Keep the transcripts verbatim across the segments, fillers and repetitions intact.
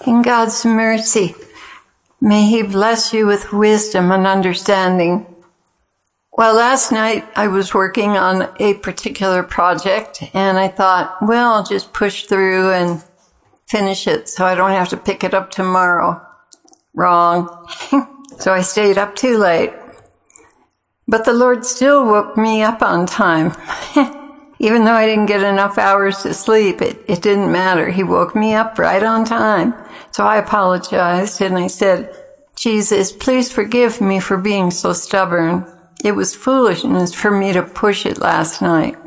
In God's mercy, may He bless you with wisdom and understanding. Well, last night I was working on a particular project, and I thought, well, I'll just push through and finish it so I don't have to pick it up tomorrow. Wrong. So I stayed up too late. But the Lord still woke me up on time. Even though I didn't get enough hours to sleep, it, it didn't matter. He woke me up right on time. So I apologized and I said, Jesus, please forgive me for being so stubborn. It was foolishness for me to push it last night.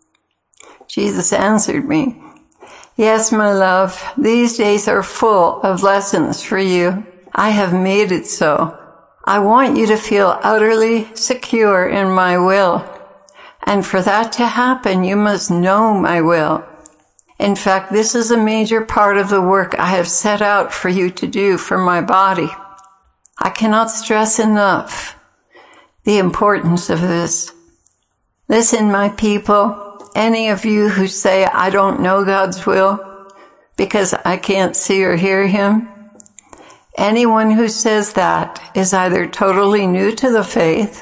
Jesus answered me, yes, my love, these days are full of lessons for you. I have made it so. I want you to feel utterly secure in my will. And for that to happen, you must know my will. In fact, this is a major part of the work I have set out for you to do for my body. I cannot stress enough the importance of this. Listen, my people, any of you who say, I don't know God's will because I can't see or hear Him, anyone who says that is either totally new to the faith,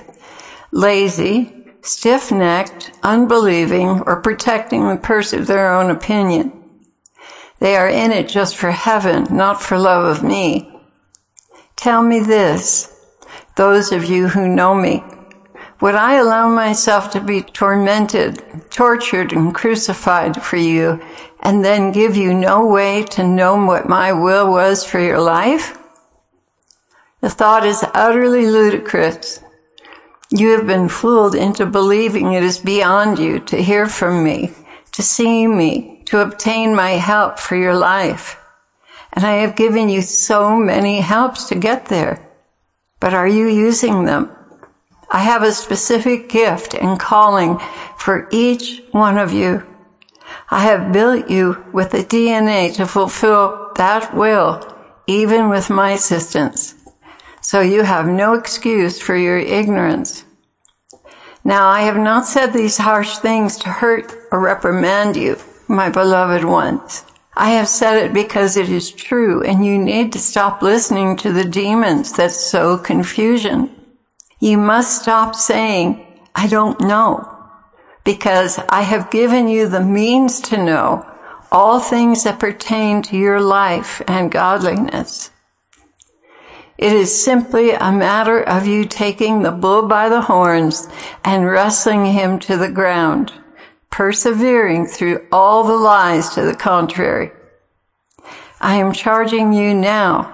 lazy, stiff-necked, unbelieving, or protecting the purse of their own opinion. They are in it just for heaven, not for love of me. Tell me this, those of you who know me, would I allow myself to be tormented, tortured, and crucified for you, and then give you no way to know what my will was for your life? The thought is utterly ludicrous. You have been fooled into believing it is beyond you to hear from me, to see me, to obtain my help for your life. And I have given you so many helps to get there. But are you using them? I have a specific gift and calling for each one of you. I have built you with the D N A to fulfill that will, even with my assistance. So you have no excuse for your ignorance. Now, I have not said these harsh things to hurt or reprimand you, my beloved ones. I have said it because it is true, and you need to stop listening to the demons that sow confusion. You must stop saying, I don't know, because I have given you the means to know all things that pertain to your life and godliness. It is simply a matter of you taking the bull by the horns and wrestling him to the ground, persevering through all the lies to the contrary. I am charging you now.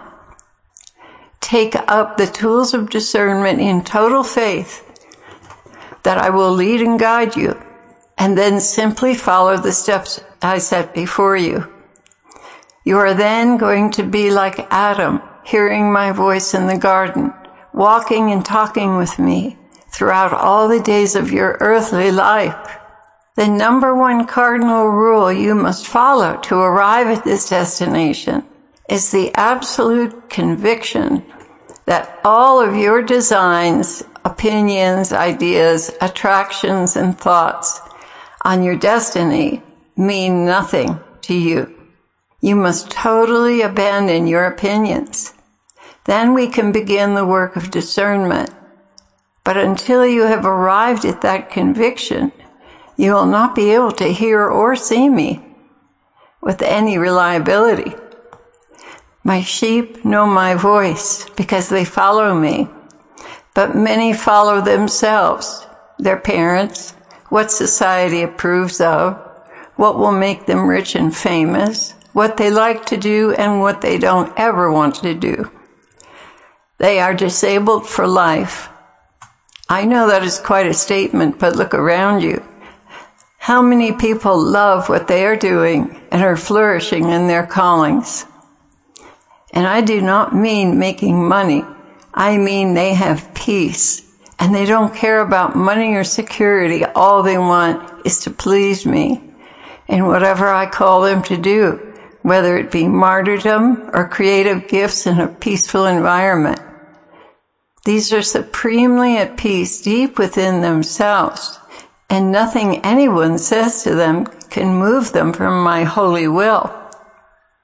Take up the tools of discernment in total faith that I will lead and guide you, and then simply follow the steps I set before you. You are then going to be like Adam, hearing my voice in the garden, walking and talking with me throughout all the days of your earthly life. The number one cardinal rule you must follow to arrive at this destination is the absolute conviction that all of your designs, opinions, ideas, attractions, and thoughts on your destiny mean nothing to you. You must totally abandon your opinions. Then we can begin the work of discernment. But until you have arrived at that conviction, you will not be able to hear or see me with any reliability. My sheep know my voice because they follow me, but many follow themselves, their parents, what society approves of, what will make them rich and famous, what they like to do and what they don't ever want to do. They are disabled for life. I know that is quite a statement, but look around you. How many people love what they are doing and are flourishing in their callings? And I do not mean making money. I mean they have peace, and they don't care about money or security. All they want is to please me in whatever I call them to do, whether it be martyrdom or creative gifts in a peaceful environment. These are supremely at peace deep within themselves, and nothing anyone says to them can move them from my holy will.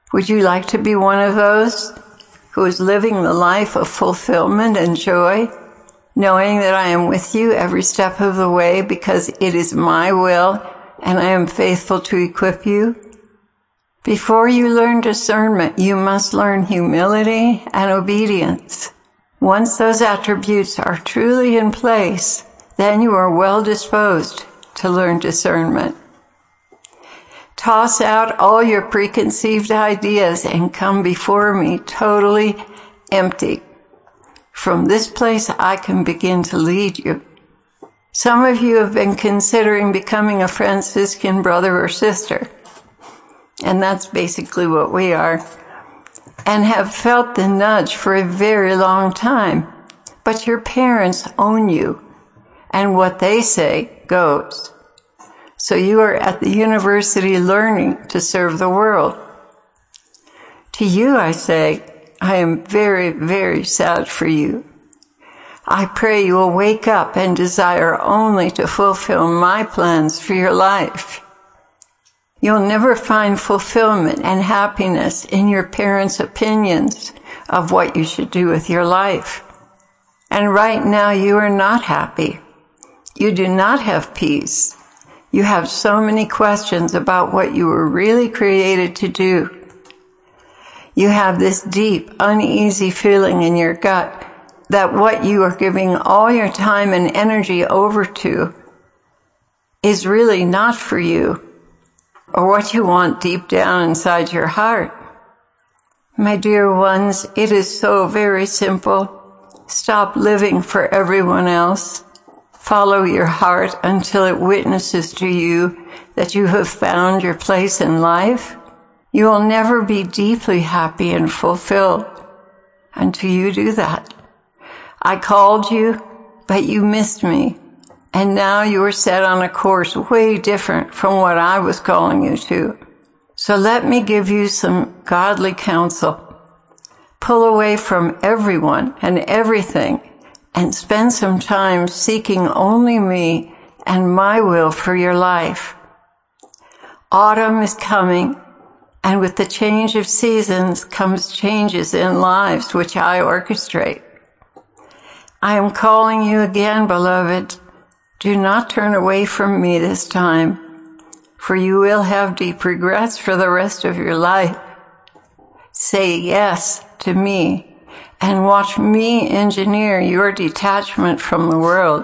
Would you like to be one of those who is living the life of fulfillment and joy, knowing that I am with you every step of the way because it is my will and I am faithful to equip you? Before you learn discernment, you must learn humility and obedience. Once those attributes are truly in place, then you are well disposed to learn discernment. Toss out all your preconceived ideas and come before me totally empty. From this place, I can begin to lead you. Some of you have been considering becoming a Franciscan brother or sister, and that's basically what we are, and have felt the nudge for a very long time. But your parents own you, and what they say goes. So you are at the university learning to serve the world. To you, I say, I am very, very sad for you. I pray you will wake up and desire only to fulfill my plans for your life. You'll never find fulfillment and happiness in your parents' opinions of what you should do with your life. And right now you are not happy. You do not have peace. You have so many questions about what you were really created to do. You have this deep, uneasy feeling in your gut that what you are giving all your time and energy over to is really not for you, or what you want deep down inside your heart. My dear ones, it is so very simple. Stop living for everyone else. Follow your heart until it witnesses to you that you have found your place in life. You will never be deeply happy and fulfilled until you do that. I called you, but you missed me. And now you are set on a course way different from what I was calling you to. So let me give you some godly counsel. Pull away from everyone and everything and spend some time seeking only me and my will for your life. Autumn is coming, and with the change of seasons comes changes in lives which I orchestrate. I am calling you again, beloved. Do not turn away from me this time, for you will have deep regrets for the rest of your life. Say yes to me and watch me engineer your detachment from the world.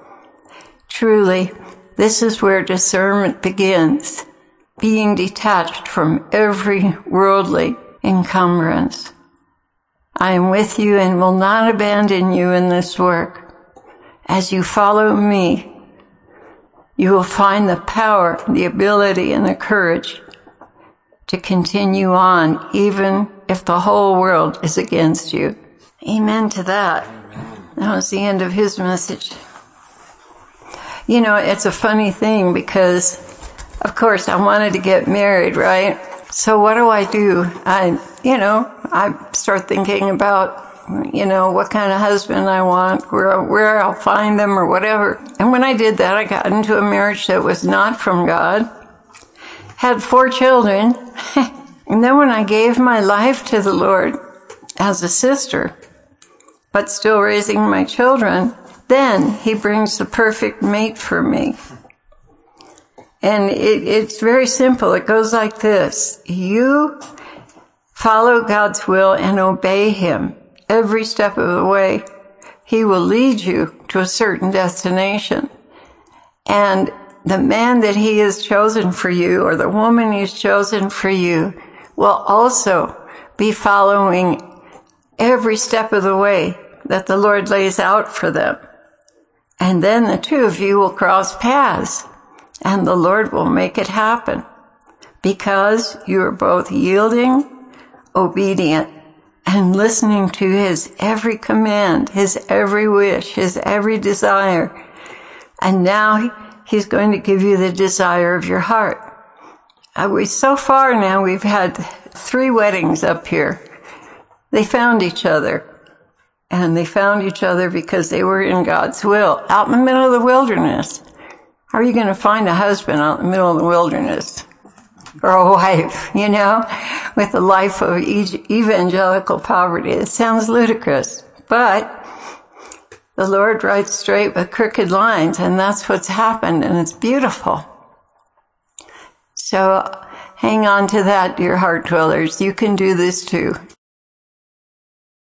Truly, this is where discernment begins, being detached from every worldly encumbrance. I am with you and will not abandon you in this work. As you follow me, you will find the power, the ability, and the courage to continue on, even if the whole world is against you. Amen to that. Amen. That was the end of his message. You know, it's a funny thing because, of course, I wanted to get married, right? So what do I do? I, you know, I start thinking about, you know, what kind of husband I want, where, where I'll find them or whatever. And when I did that, I got into a marriage that was not from God, had four children. And then when I gave my life to the Lord as a sister, but still raising my children, then he brings the perfect mate for me. And it, it's very simple. It goes like this. You follow God's will and obey him every step of the way. He will lead you to a certain destination. And the man that he has chosen for you, or the woman he's chosen for you, will also be following every step of the way that the Lord lays out for them. And then the two of you will cross paths, and the Lord will make it happen, because you are both yielding, obedient, and listening to his every command, his every wish, his every desire. And now he's going to give you the desire of your heart. Uh, we, so far now, we've had three weddings up here. They found each other. And they found each other because they were in God's will, out in the middle of the wilderness. How are you going to find a husband out in the middle of the wilderness? or a wife, you know, with a life of evangelical poverty. It sounds ludicrous, but the Lord writes straight with crooked lines, and that's what's happened, and it's beautiful. So hang on to that, dear heart dwellers. You can do this too.